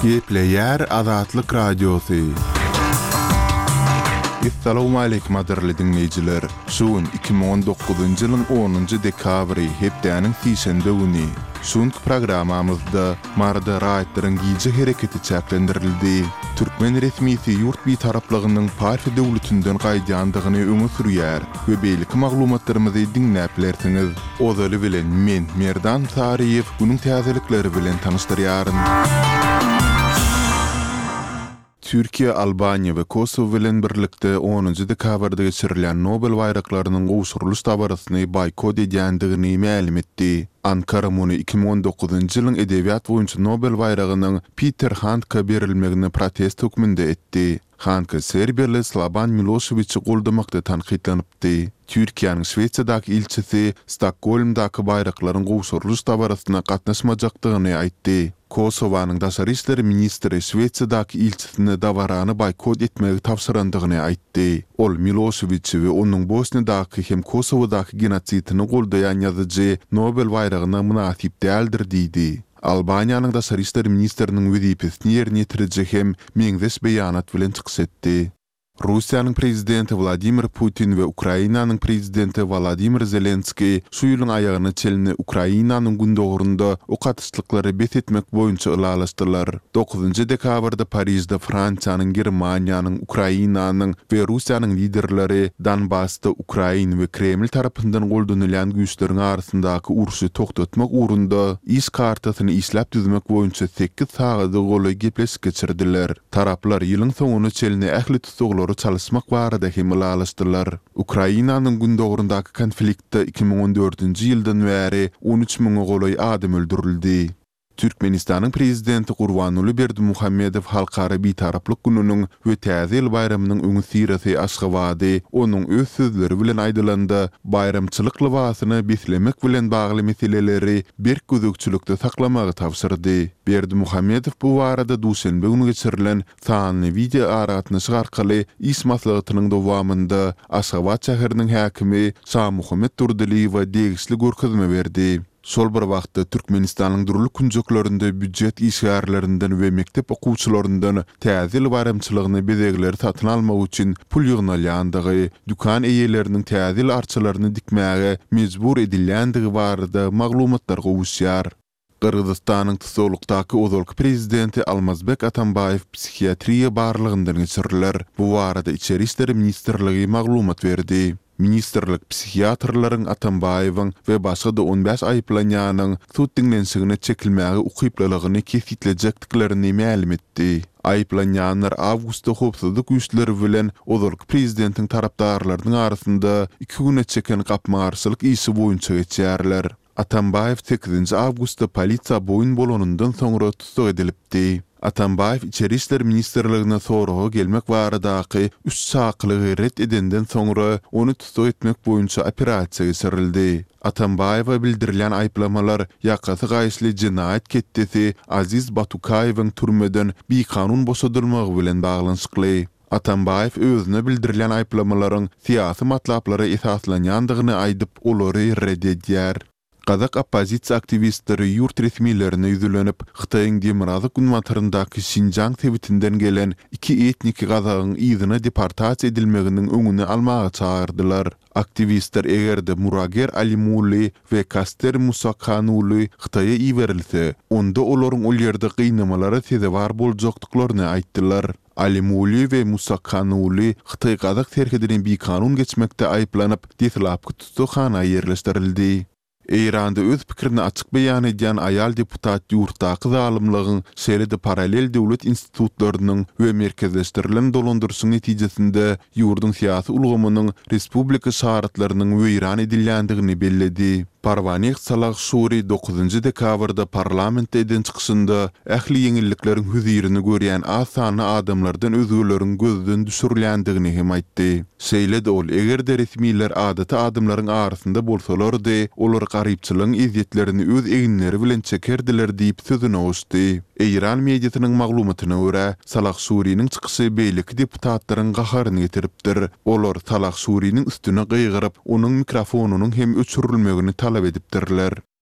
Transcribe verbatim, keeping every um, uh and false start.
Gepleyer Azatlyk Radiosu. Assalamu alaykum adirli dinleyijiler. Şuun iki bin on dokuzuncu ýylyň onuncu dekabry hepdäniň sişende güni. Şuň programamyzda marda raýatlaryň giýje hereketi çäklendirildi. Türkmen resmisi ýurt bir taraplygynyň Parsa döwletinden gaýdandygyny öňe sürýär we beýlik maglumatlarymyzy dinläp bilersiňiz. Ozaly bilen men Merdan Sariýew bunyň täzelikleri bilen tanyşdyrýaryn. Türkiýe, Albaniýa we Kosow bilen birlikde onuncu dekabrda geçirilen Nobel bayraklarynyň gowşurylyş tabarasyny boykot edýändigini ma'lum etdi. Ankara muny iki bin on dokuzuncu ýylyň edebiýat boýunça Nobel bayragynyň Peter Handke berilmegini protest hökmünde etdi. Handke Serbiýaly Slobodan Miloševiçi goldamakda tanqidlanypdy. Türkiýanyň Şweýçardaky ilçisi Stokholmdaky bayraklaryň gowşurylyş tabarasyna gatnaşmajakdygyny aýtdy. Kosowanyň daşary işleri ministri Şweýçardaky ilçisini dawarany boykot etmegi tapşyrandygyny aýtdy. Ol Miloševiçi we onuň Bosniýadaky hem Kosowdaky genosidini goldaýan ýazyjy Nobel bayragyna munasip däldir diýdi. Albaniýanyň daşary işleri ministriniň wezipesini ýerine ýetirjek hem meňzeş beýanat bilen çykyş etdi. Russiýanyň prezidenti Vladimir Putin we Ukrainanyň prezidenti Volodymyr Zelenski şu ýylyň aýagyny çelini Ukrainanyň gündogrunda okatyşlyklary bet etmek boýunça ılalaşdylar. dokuzuncu dekabrda Parisde Fransiýanyň, Germaniýanyň, Ukrainanyň we Russiýanyň liderleri Donbassda Ukrain we Kreml tarapyndan goldanılan güýçleriň arasyndaky uruşy toktatmak uğrunda iş kartasyny işläp düzmek boýunça sekiz sagada goly gepleşik geçirdiler. Taraplar ýylyň soňuny çelini ähli tutuglar çalışmak barada hem ılalaşdylar. Ukrainanyň gündogrundaky konfliktde iki bin on dördünci ýyldan bäri on üç miň goly adam öldürildi. Türkmenistanyň prezidenti Gurbanuly Berdimuhammedow halkara bitaraplyk gününiň we täze bayramynyň öňü sirasy Aşgabatdy onuň öz sözleri bilen aýdylanda bayramçylyk libasyny beslemek bilen bagly meseleleri bir gözükçülükde saklamagy tapşyrdy. Berdimuhammedow bu barada duşenbe günü geçirilen sanly video aratnaşy arkaly iş maslahatynyň dowamında Aşgabat şäheriniň häkimi Şah Muhammed Turdyliýewa degişli görkezme berdi. Sol bir wagtda Türkmenistanyň duruluk günjeklerinde büdjet işgärlerinden we mektep okuwçylaryndan täze bayramçylygyny bezegleri satyn almak üçin pul ýygnalýandygy, dükan eýeleriniň täze arçylaryny dikmäge mejbur edilýändigi barada maglumatlar gowuşýar. Kırgızstanyň Tuzolukdaky ozalky prezidenti Almazbek Atambayew psihiatriýa barlygyndan geçiriler. Bu barada Içeri işleri ministrligi maglumat berdi. Ministerlik psihiatrlaryň Atambayewiň we başga da on beş aýplanýanyň sud dinlenşigine çekilmäge ukyplalygyny kesitlenjekdiklerini ma'lum etdi. Aýplanýanlar awgustda hopsuzlyk güýçleri bilen ozalky prezidentiň tarapdarlarynyň arasynda iki güne çeken gapmagarçylyk işi boýunça geçýärler. Atambayew sekizinci awgustda polisiýa boýun bolanyndan soňra tutuk edilipdi. Atambayew İçeri işleri ministrligine soraga gelmek baradaky üç saklygy ret edenden soňra onu tutuk etmek boýunça operasiýa geçirildi. Atambayewa bildirilen aýplamalar ýakasy gaýşly jinayet ketdesi Aziz Batukayewiň türmeden bir kanun boşadylmagy bilen baglanyşykly. Atambayew özüne bildirilen aýplamalaryň siýasy matlaplara esaslanýandygyny aýdyp olary red edýär. Kazak opozisiýa aktivistleri ýurt resmiýetlerine ýüzlenip Hytaýyň Demirazyk günmataryndaky Şinjan sebitinden gelen iki etnik gazagyň ýzyna deportasiýa edilmeginiň öňüni almaga çağırdylar. Aktivistler egerde Murager Alimuli we Kaster Musakhanuly Hytaýa iýerilse, onda olaryň ol ýerde gynamalara sebäp boljakdyklaryny aýtdylar. Alimuli we Musakhanuly Hytaý gazak serhediniň bir kanun geçmekde aýplanyp deslapky tutuşhana ýerleşdirildi. Eýranda öz pikirini açyk beýan edýän aýal deputat ýurtdaky zalymlygyň şeýle-de paralel döwlet institutlarynyň we merkezleşdirilen dolandyrşyň netijesinde ýurdun syýasy ulgamynyň respublika şaratlarynyň weýran edilýändigini belledi. Parvanik Salah Şuri dokuzuncu dekabrda parlamentde eden çykyşynda ähli ýeňillikleriň hüzirini görýän asany adamlardan özgürleriň gözden düşürilýändigini hem aýtdy. Şeýle-de ol egerde resmiýetler adaty adamlaryň arasynda bolsalar-da olar garypçylygyň eziýetlerini öz eginleri bilen çekerdiler diýip sözüne oşdy. Eýran mediasynyň maglumatyna görä Salah Şuriň çykyşy beýleki deputatlaryň gaharyny getiripdir. Olar Salah Şuriň üstüne gyýgyryp, onuň mikrofonunyň hem öçürilmegini talap edipdirler.